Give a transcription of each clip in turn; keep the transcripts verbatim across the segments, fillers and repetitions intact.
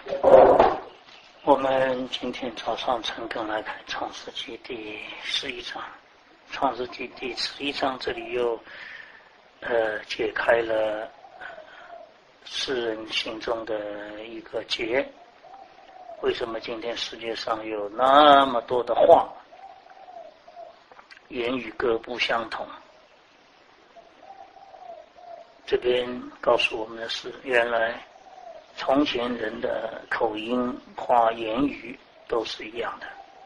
我们今天早上诚恳来看《创世纪》第十一章，《创世纪》第十一章这里又呃解开了世人心中的一个结。为什么今天世界上有那么多的话，言语各不相同？这边告诉我们的是，原来从前人的口音、话、言语都是一样的。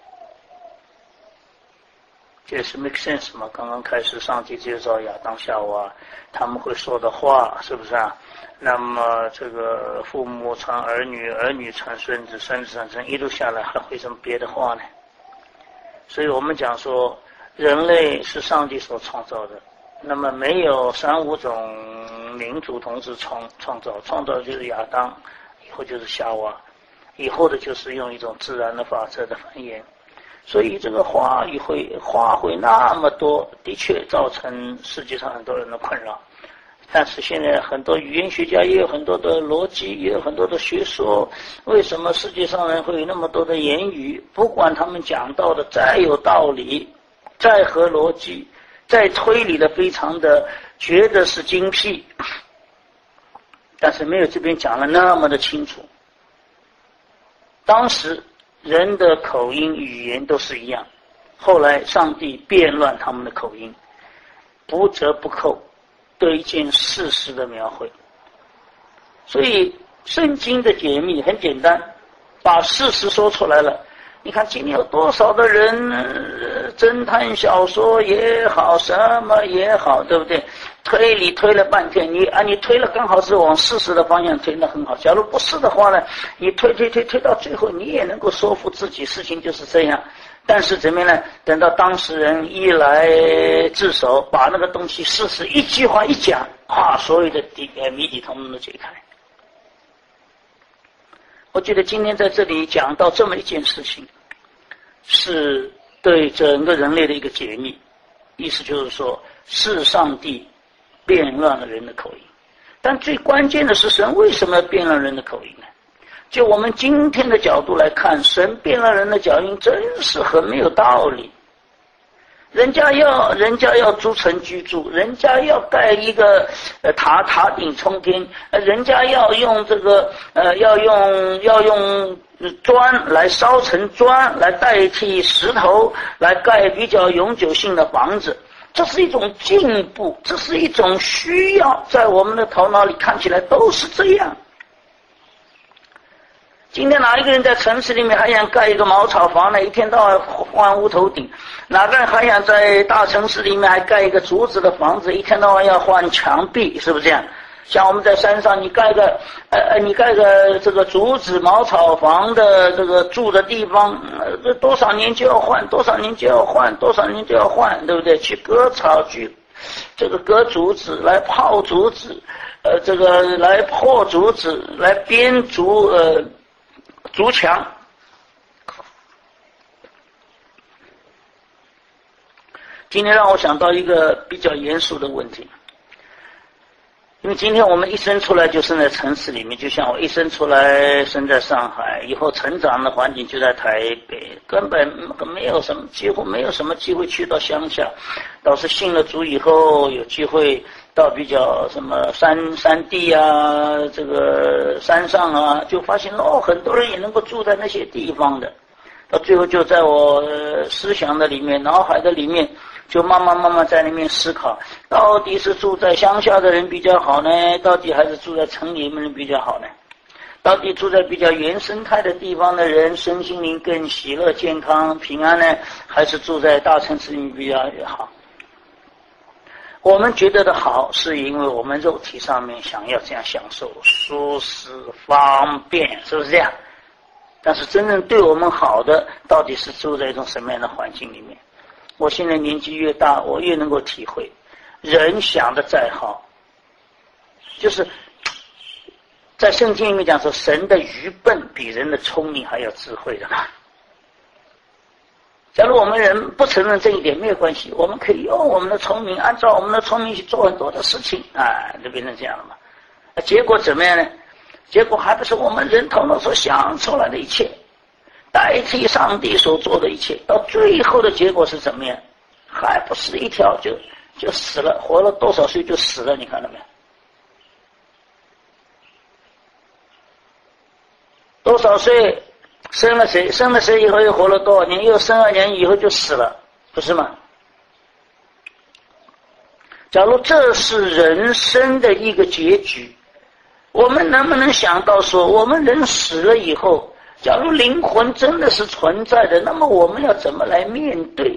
这是 make sense 吗？刚刚开始上帝介绍亚当夏娃他们会说的话，是不是啊？那么这个父母传儿女，儿女传孙子，孙子传孙，一路下来还会什么别的话呢？所以我们讲说，人类是上帝所创造的，那么没有三五种民族同时创创造，创造就是亚当，以后就是夏娃，以后的就是用一种自然的法则的繁衍。所以这个话语会话会那么多，的确造成世界上很多人的困扰。但是现在很多语言学家也有很多的逻辑，也有很多的学说，为什么世界上人会有那么多的言语？不管他们讲到的再有道理，再合逻辑，再推理的非常的觉得是精辟，但是没有这边讲了那么的清楚。当时人的口音语言都是一样，后来上帝变乱他们的口音，不折不扣对一件事实的描绘。所以圣经的解密很简单，把事实说出来了。你看今天有多少的人、呃、侦探小说也好，什么也好，对不对？推理推了半天，你啊你推了刚好是往事实的方向推得很好，假如不是的话呢，你推推推推到最后你也能够说服自己事情就是这样。但是怎么样呢？等到当事人一来自首，把那个东西事实一句话一讲，啊，所有的底呃谜底统统都解开。我觉得今天在这里讲到这么一件事情，是对整个人类的一个解密。意思就是说，是上帝变乱了人的口音。但最关键的是，神为什么要变乱人的口音呢？就我们今天的角度来看，神变乱人的脚印真是很没有道理。人家要人家要租城居住，人家要盖一个呃塔塔顶冲天，呃人家要用这个呃要用要用砖来烧成砖来代替石头来盖比较永久性的房子。这是一种进步，这是一种需要，在我们的头脑里看起来都是这样。今天哪一个人在城市里面还想盖一个茅草房呢？一天到晚换屋头顶。哪个人还想在大城市里面还盖一个竹子的房子？一天到晚要换墙壁，是不是这样？像我们在山上，你盖个呃你盖个这个竹子茅草房的这个住的地方，呃多少年就要换，多少年就要换，多少年就要换，对不对？去割草，去这个割竹子，来泡竹子，呃这个来破竹子，来编竹呃。竹墙。今天让我想到一个比较严肃的问题，因为今天我们一生出来就生在城市里面，就像我一生出来生在上海，以后成长的环境就在台北，根本没有什么几乎没有什么机会去到乡下，倒是信了主以后有机会到比较什么山山地啊，这个山上啊，就发现哦，很多人也能够住在那些地方的。到最后就在我思想的里面，脑海的里面，就慢慢慢慢在那边思考，到底是住在乡下的人比较好呢？到底还是住在城里面人比较好呢？到底住在比较原生态的地方的人身心灵更喜乐健康平安呢，还是住在大城市里面比较好？我们觉得的好，是因为我们肉体上面想要这样享受，舒适方便，是不是这样？但是真正对我们好的，到底是住在一种什么样的环境里面？我现在年纪越大，我越能够体会，人想的再好，就是在圣经里面讲说，神的愚笨比人的聪明还要智慧的嘛。假如我们人不承认这一点没有关系，我们可以用我们的聪明，按照我们的聪明去做很多的事情啊，就变成这样了嘛。结果怎么样呢？ 结果还不是我们人头脑所想出来的一切，代替上帝所做的一切，到最后的结果是怎么样？还不是一条就就死了，活了多少岁就死了，你看到没有？多少岁生了谁，生了谁以后又活了多少年，又生二年以后就死了，不是吗？假如这是人生的一个结局，我们能不能想到说，我们人死了以后，假如灵魂真的是存在的，那么我们要怎么来面对？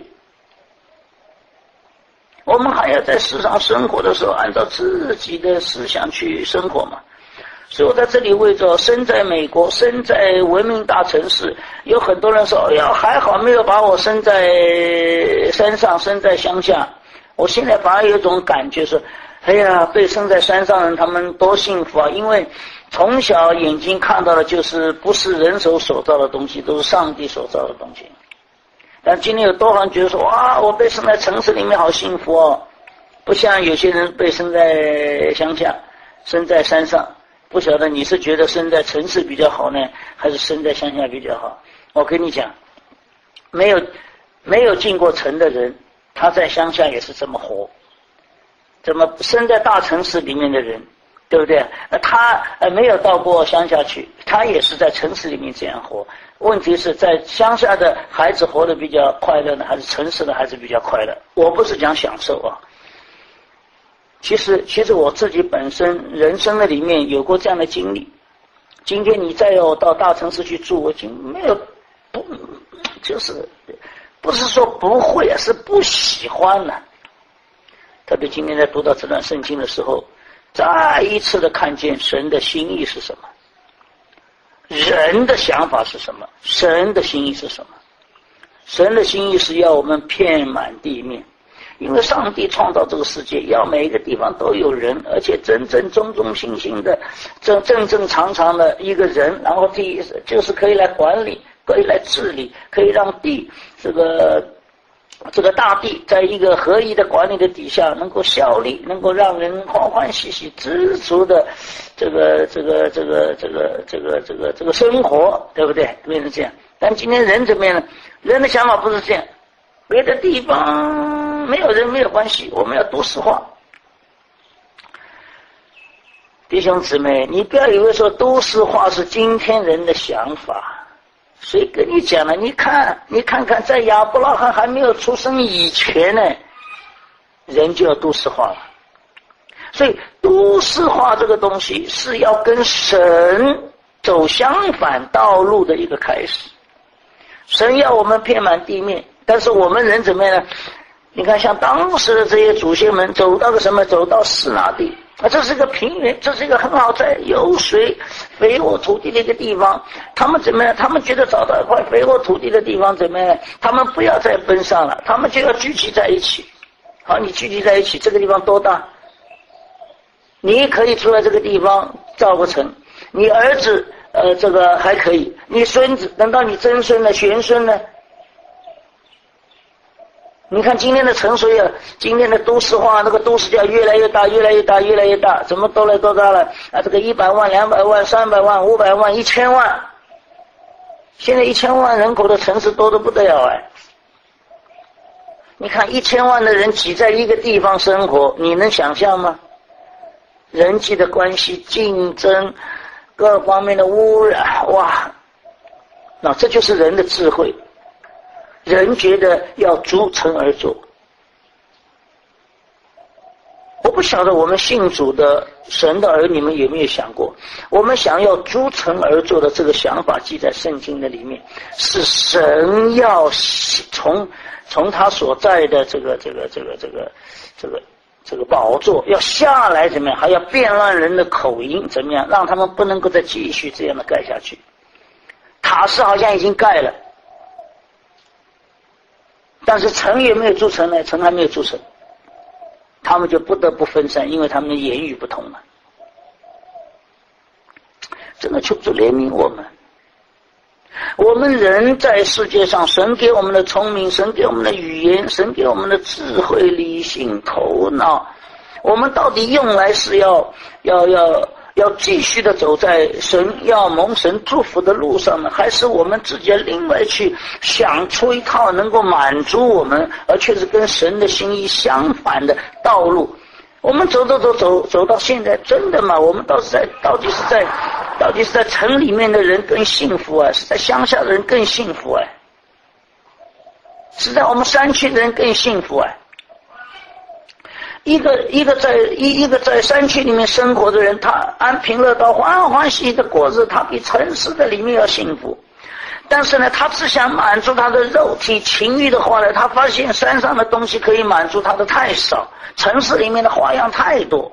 我们还要在世上生活的时候，按照自己的思想去生活嘛。所以我在这里为着身在美国、身在文明大城市，有很多人说：“哎呀，还好没有把我生在山上，生在乡下。”我现在反而有一种感觉是：“哎呀，被生在山上的人他们多幸福啊！因为从小眼睛看到的就是不是人手所造的东西，都是上帝所造的东西。”但今天有多少人觉得说：“哇，我被生在城市里面好幸福哦！”不像有些人被生在乡下，生在山上。不晓得你是觉得生在城市比较好呢，还是生在乡下比较好？我跟你讲，没有没有进过城的人，他在乡下也是这么活。怎么生在大城市里面的人，对不对？他呃没有到过乡下去，他也是在城市里面这样活。问题是在乡下的孩子活得比较快乐呢，还是城市的孩子比较快乐？我不是讲享受啊。其实，其实我自己本身人生的里面有过这样的经历。今天你再要到大城市去住，我已经没有不，就是不是说不会啊，是不喜欢了、啊。特别今天在读到这段圣经的时候，再一次的看见神的心意是什么，人的想法是什么，神的心意是什么。神的心意是要我们遍满地面。因为上帝创造这个世界，要每一个地方都有人，而且真正忠忠心心的、正正正常常的一个人，然后第一就是可以来管理，可以来治理，可以让地这个这个大地在一个合一的管理的底下能够效力，能够让人欢欢喜喜、知足的这个这个这个这个这个这个这个生活，对不对？变成这样。但今天人怎么样呢？人的想法不是这样，别的地方。没有人没有关系，我们要都市化。弟兄姊妹，你不要以为说都市化是今天人的想法，谁跟你讲了？你看，你看看，在亚伯拉罕还没有出生以前呢，人就要都市化了。所以，都市化这个东西是要跟神走相反道路的一个开始。神要我们遍满地面，但是我们人怎么样呢？你看，像当时的这些祖先们走到个什么？走到示拿地啊，这是个平原，这是一个很好在有水、肥沃土地的一个地方。他们怎么样？他们觉得找到一块肥沃土地的地方怎么样？他们不要再奔上了，他们就要聚集在一起。好，你聚集在一起，这个地方多大？你可以出来这个地方造个城，你儿子呃这个还可以，你孙子，等到你曾孙呢、玄孙呢？你看今天的城市啊，今天的都市化，那个都市叫越来越大，越来越大，越来越大，怎么都来多大了啊？这个一百万、两百万、三百万、五百万、一千万，现在一千万人口的城市多得不得了哎！你看一千万的人挤在一个地方生活，你能想象吗？人际的关系、竞争、各方面的污染，哇！那这就是人的智慧。人觉得要逐城而做，我不晓得我们信主的神的儿女们有没有想过，我们想要逐城而做的这个想法记在圣经的里面，是神要从从他所在的这个这个这个这个这个这个宝座要下来，怎么样？还要变乱人的口音，怎么样？让他们不能够再继续这样的盖下去。塔是好像已经盖了。但是城也没有筑成呢，城还没有筑成，他们就不得不分散，因为他们的言语不同了。真的求主怜悯我们。我们人在世界上，神给我们的聪明，神给我们的语言，神给我们的智慧、理性、头脑，我们到底用来是要要要要继续的走在神要蒙神祝福的路上呢，还是我们自己另外去想出一套能够满足我们，而却是跟神的心意相反的道路？我们走走走走走到现在，真的吗？我们到底是在到底是在到底是在城里面的人更幸福啊，是在乡下的人更幸福啊，是在我们山区的人更幸福啊？一个一个在一一个在山区里面生活的人，他安贫乐道、欢欢喜喜的过日，他比城市的里面要幸福。但是呢，他只想满足他的肉体情欲的话呢，他发现山上的东西可以满足他的太少，城市里面的花样太多。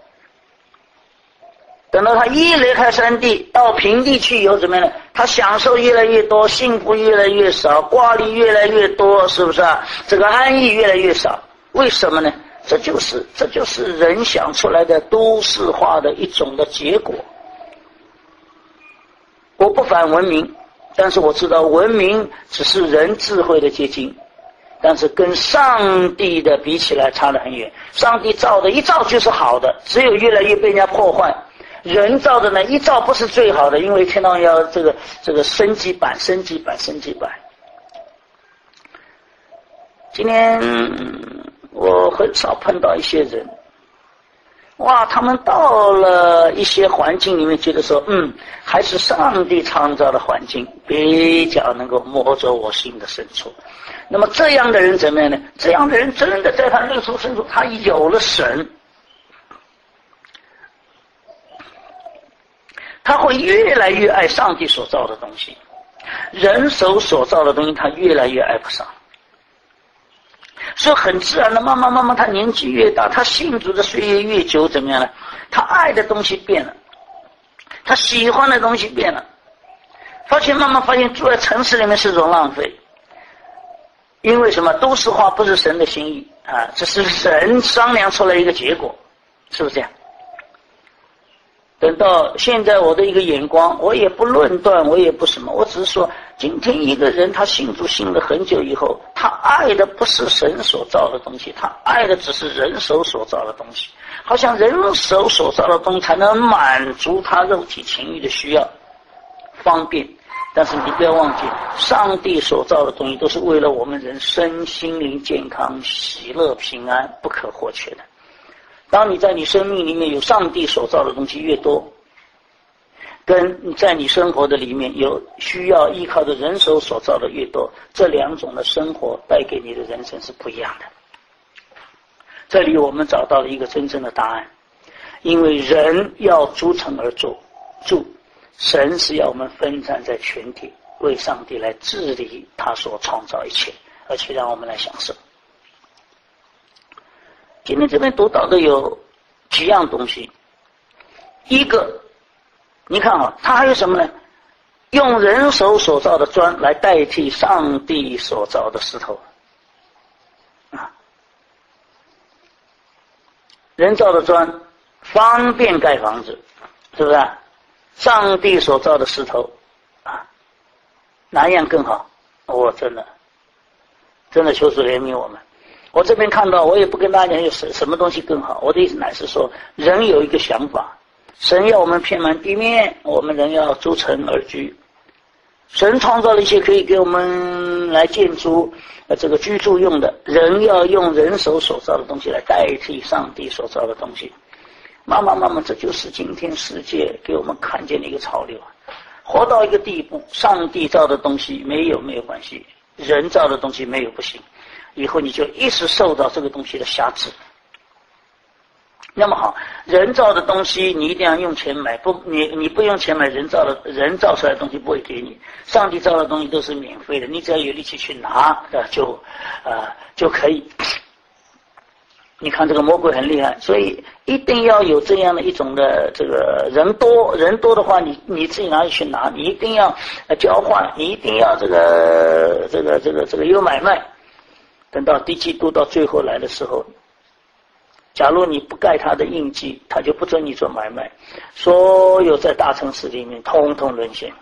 等到他一离开山地到平地去以后，怎么样呢？他享受越来越多，幸福越来越少，挂虑越来越多，是不是啊？这个安逸越来越少。为什么呢？这就是这就是人想出来的都市化的一种的结果。我不反文明，但是我知道文明只是人智慧的结晶，但是跟上帝的比起来差得很远。上帝造的一造就是好的，只有越来越被人家破坏。人造的呢，一造不是最好的，因为天到要这个这个升级版升级版升级版。今天我很少碰到一些人，哇，他们到了一些环境里面，觉得说，嗯，还是上帝创造的环境比较能够摸着我心的深处。那么这样的人怎么样呢？这样的人真的在他内心深处，他有了神，他会越来越爱上帝所造的东西，人手所造的东西，他越来越爱不上。所以很自然的，慢慢慢慢，他年纪越大，他信主的岁月越久，怎么样呢？他爱的东西变了，他喜欢的东西变了，发现慢慢发现住在城市里面是种浪费。因为什么？都市化不是神的心意啊，这是人商量出来一个结果，是不是这样？等到现在我的一个眼光，我也不论断，我也不什么，我只是说，今天一个人他信主信了很久以后，他爱的不是神所造的东西，他爱的只是人手所造的东西，好像人手所造的东西才能满足他肉体情欲的需要，方便。但是你不要忘记，上帝所造的东西都是为了我们人身心灵健康、喜乐平安不可或缺的。当你在你生命里面有上帝所造的东西越多，跟在你生活的里面有需要依靠的人手所造的越多，这两种的生活带给你的人生是不一样的。这里我们找到了一个真正的答案，因为人要逐层而住，住神是要我们分散在全体，为上帝来治理他所创造一切，而且让我们来享受。今天这边读到的有几样东西，一个你看啊，它还有什么呢？用人手所造的砖来代替上帝所造的石头啊，人造的砖方便盖房子，是不是啊？上帝所造的石头啊，哪样更好？我、哦、真的真的求主怜悯我们。我这边看到，我也不跟大家讲有什什么东西更好，我的意思乃是说，人有一个想法，神要我们遍满地面，我们人要逐层而居。神创造了一些可以给我们来建筑呃这个居住用的，人要用人手所造的东西来代替上帝所造的东西。慢慢慢慢，这就是今天世界给我们看见的一个潮流。活到一个地步，上帝造的东西没有没有关系，人造的东西没有不行，以后你就一直受到这个东西的辖制。那么好，人造的东西你一定要用钱买，不你你不用钱买，人造的人造出来的东西不会给你，上帝造的东西都是免费的，你只要有力气去拿就呃就可以。你看这个魔鬼很厉害，所以一定要有这样的一种的这个人多人多的话，你你自己哪里去拿？你一定要交换，你一定要这个这个这个这个有买卖。等到第基督到最后来的时候，假如你不盖他的印记，他就不准你做买卖，所有在大城市里面通通沦陷，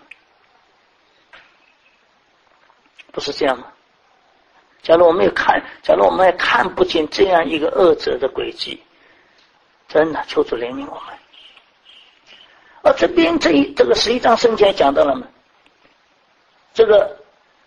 不是这样吗？假如我们也看，假如我们也看不见这样一个恶者的轨迹，真的求主怜悯我们。 啊，这边这一这个十一章圣经讲到了嘛，这个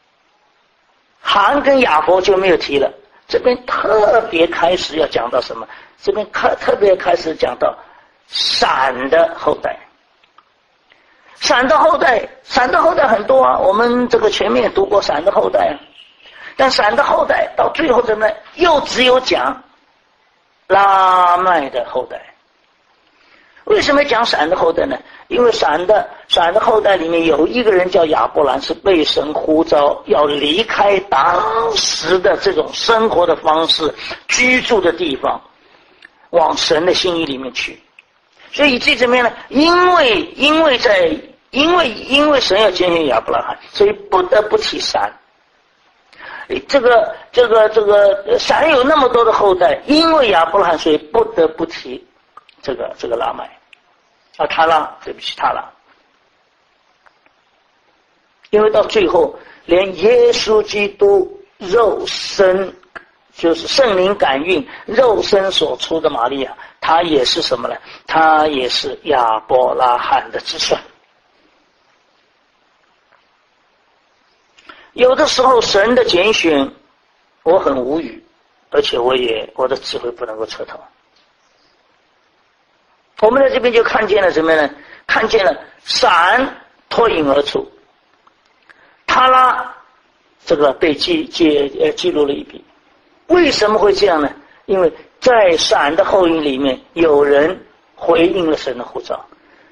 含跟雅弗就没有提了，这边特别开始要讲到什么？这边特特别开始讲到闪的后代。闪的后代，闪的后代很多啊，我们这个前面也读过闪的后代啊。但闪的后代到最后怎么又只有讲拉麦的后代？为什么讲闪的后代呢？因为闪的闪的后代里面有一个人叫亚伯兰，是被神呼召要离开当时的这种生活的方式、居住的地方，往神的心意里面去。所以这怎么样呢？因为因为在因为因为神要拣选亚伯拉罕，所以不得不提闪。这个这个这个闪有那么多的后代，因为亚伯拉罕，所以不得不提这个这个拉麦啊，他拉，对不起，他拉。因为到最后，连耶稣基督肉身，就是圣灵感孕肉身所出的玛利亚，他也是什么呢？他也是亚伯拉罕的子孙。有的时候神的拣选我很无语，而且我也我的智慧不能够测透。我们在这边就看见了什么呢？看见了闪脱颖而出，他拉这个被记记呃记录了一笔。为什么会这样呢？因为在闪的后裔里面有人回应了神的呼召，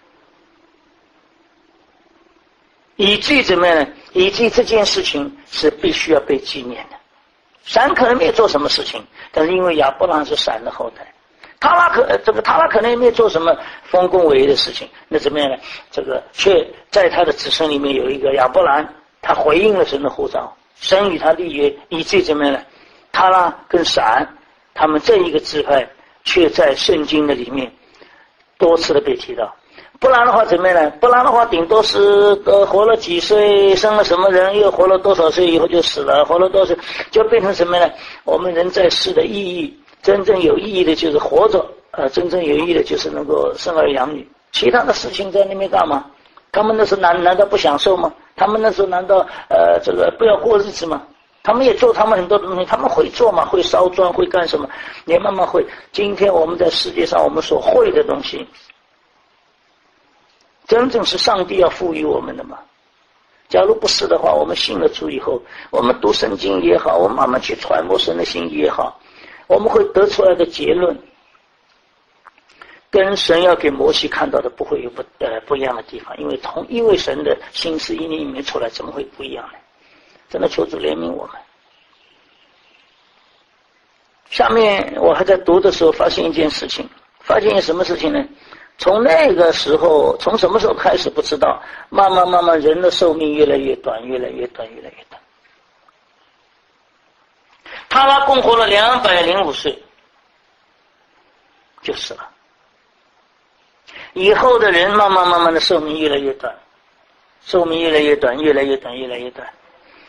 以至于怎么样呢？以至于这件事情是必须要被纪念的。闪可能没有做什么事情，但是因为亚伯拉罕是闪的后代，他拉可这个他拉可能也没有做什么丰功伟业的事情，那怎么样呢？这个却在他的子孙里面有一个亚伯兰，他回应了神的呼召，神与他立约，以至于怎么样呢？他拉跟闪他们这一个支派却在圣经的里面多次的被提到。不然的话怎么样呢？不然的话顶多是呃活了几岁，生了什么人，又活了多少岁以后就死了，活了多少就变成什么呢？我们人在世的意义，真正有意义的就是活着，呃，真正有意义的就是能够生儿养女。其他的事情在那边干嘛？他们那时候难难道不享受吗？他们那时候难道呃这个不要过日子吗？他们也做他们很多的东西，他们会做嘛，会烧砖，会干什么，也慢慢会。今天我们在世界上我们所会的东西，真正是上帝要赋予我们的嘛？假如不是的话，我们信了主以后，我们读圣经也好，我们慢慢去揣摩神的心意也好，我们会得出来的结论，跟神要给摩西看到的不会有不呃不一样的地方，因为同因为神的心思一念一面出来，怎么会不一样呢？真的求主怜悯我们。下面我还在读的时候发现一件事情，发现什么事情呢？从那个时候，从什么时候开始不知道，慢慢慢慢人的寿命越来越短，越来越短，越来越短。他拉共活了两百零五岁，就死了。以后的人慢慢慢慢的寿命越来越短，寿命越来越短，越来越短，越来越短。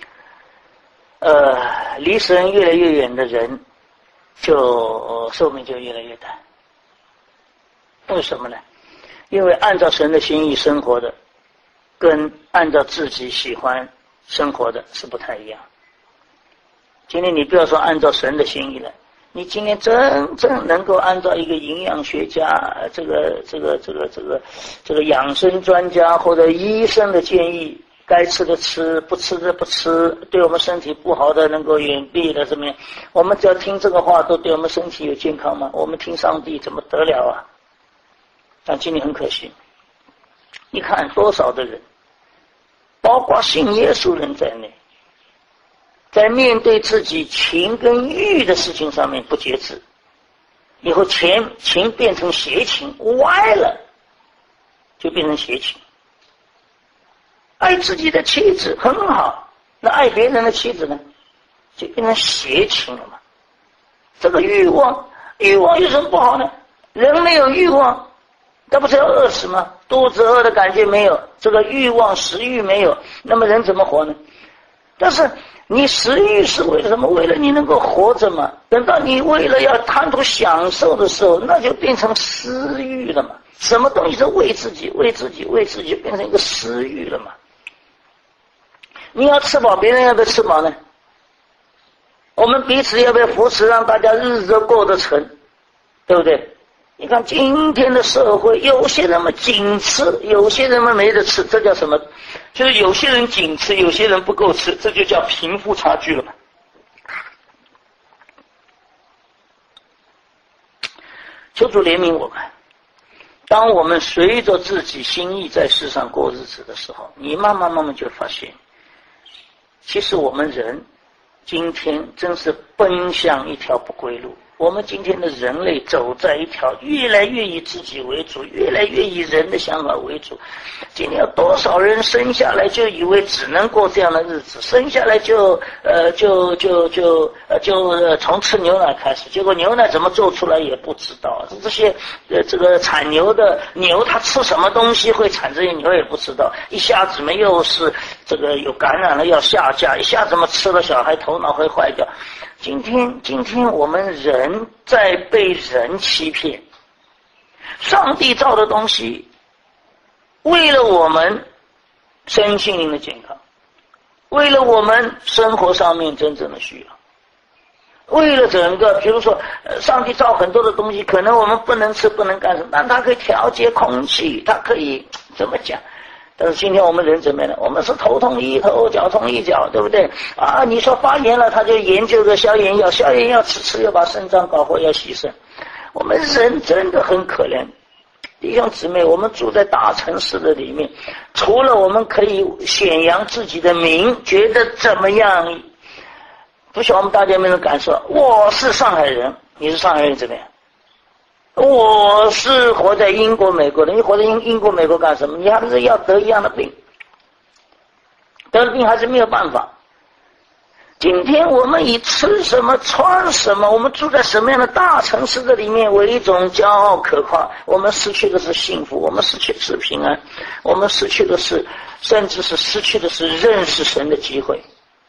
呃，离神越来越远的人，就寿命就越来越短。为什么呢？因为按照神的心意生活的，跟按照自己喜欢生活的是不太一样。今天你不要说按照神的心意了，你今天真正能够按照一个营养学家、这个这个这个这个这个养生专家或者医生的建议，该吃的吃，不吃的不吃，对我们身体不好的能够远避的怎么样？我们只要听这个话，都对我们身体有健康吗？我们听上帝怎么得了啊？但今天很可惜，你看多少的人，包括信耶稣人在内，在面对自己情跟欲的事情上面不节制，以后情情变成邪情，歪了就变成邪情。爱自己的妻子很好，那爱别人的妻子呢，就变成邪情了嘛。这个欲望，欲望有什么不好呢？人没有欲望，他不是要饿死吗？肚子饿的感觉没有，这个欲望食欲没有，那么人怎么活呢？但是你食欲是为了什么？为了你能够活着嘛。等到你为了要贪图享受的时候，那就变成私欲了嘛。 什么东西都为自己，为自己，为自己，变成一个私欲了嘛。你要吃饱，别人要不要吃饱呢？我们彼此要不要扶持，让大家日子都过得成，对不对？你看今天的社会，有些人们仅吃，有些人们没得吃，这叫什么？就是有些人仅吃，有些人不够吃，这就叫贫富差距了嘛。求主怜悯我们，当我们随着自己心意在世上过日子的时候，你慢慢慢慢就发现，其实我们人今天真是奔向一条不归路。我们今天的人类走在一条越来越以自己为主，越来越以人的想法为主。今天有多少人生下来就以为只能过这样的日子，生下来就呃就就就呃就呃从吃牛奶开始，结果牛奶怎么做出来也不知道。这些呃这个产牛的牛，它吃什么东西会产这些牛也不知道。一下子嘛又是这个有感染了要下架，一下子嘛吃了小孩头脑会坏掉。今天，今天我们人在被人欺骗。上帝造的东西，为了我们身心灵的健康，为了我们生活上面真正的需要，为了整个，比如说，上帝造很多的东西，可能我们不能吃，不能干什么，但它可以调节空气，它可以怎么讲？但是今天我们人怎么样呢？我们是头痛医头，脚痛医脚，对不对？啊，你说发炎了，他就研究个消炎药，消炎药吃吃又把肾脏搞坏，要牺牲。我们人真的很可怜，弟兄姊妹，我们住在大城市的里面，除了我们可以显扬自己的名，觉得怎么样？不晓得我们大家有没有感受？我是上海人，你是上海人怎么样？我是活在英国美国的，你活在英英国美国干什么？你还是要得一样的病，得了病还是没有办法。今天我们以吃什么穿什么，我们住在什么样的大城市的里面为一种骄傲可夸，我们失去的是幸福，我们失去的是平安，我们失去的是，甚至是失去的是认识神的机会。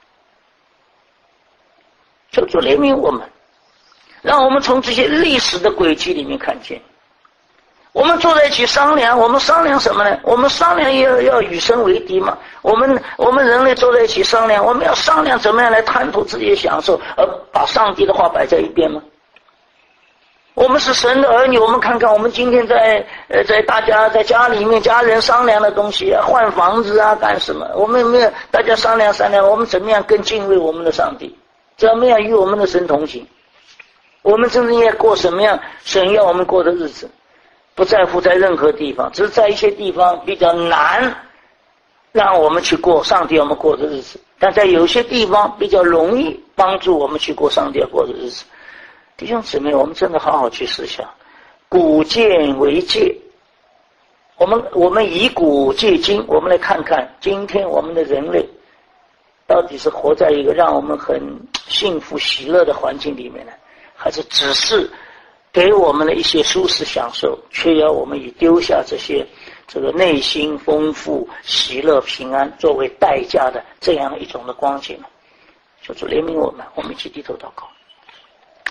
求主怜悯我们，让我们从这些历史的轨迹里面看见，我们坐在一起商量，我们商量什么呢？我们商量要要与神为敌嘛。我们我们人类坐在一起商量，我们要商量怎么样来贪图自己的享受，而把上帝的话摆在一边吗？我们是神的儿女，我们看看我们今天在呃在大家在家里面家人商量的东西啊，换房子啊干什么？我们有没有大家商量商量，我们怎么样更敬畏我们的上帝？怎么样与我们的神同行？我们真正要过什么样神要我们过的日子？不在乎在任何地方，只是在一些地方比较难让我们去过上帝要我们过的日子，但在有些地方比较容易帮助我们去过上帝要过的日子。弟兄姊妹，我们真的好好去思想，古鉴为戒，我们我们以古戒今，我们来看看今天我们的人类到底是活在一个让我们很幸福喜乐的环境里面呢，还是只是给我们的一些舒适享受，却要我们以丢下这些这个内心丰富喜乐平安作为代价的这样一种的光景呢？求主怜悯我们，我们一起低头祷告。